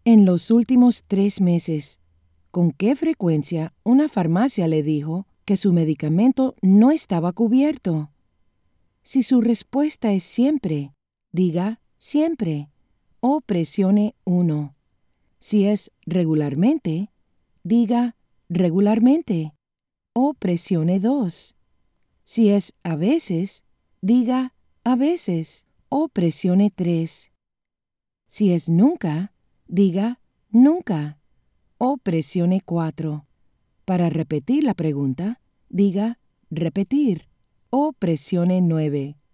En los últimos 3 meses, ¿con qué frecuencia una farmacia le dijo que su medicamento no estaba cubierto? Si su respuesta es siempre, diga siempre o presione 1. Si es regularmente, diga regularmente o presione 2. Si es a veces, diga a veces o presione 3. Si es nunca, diga nunca o presione 4. Para repetir la pregunta, diga repetir o presione 9.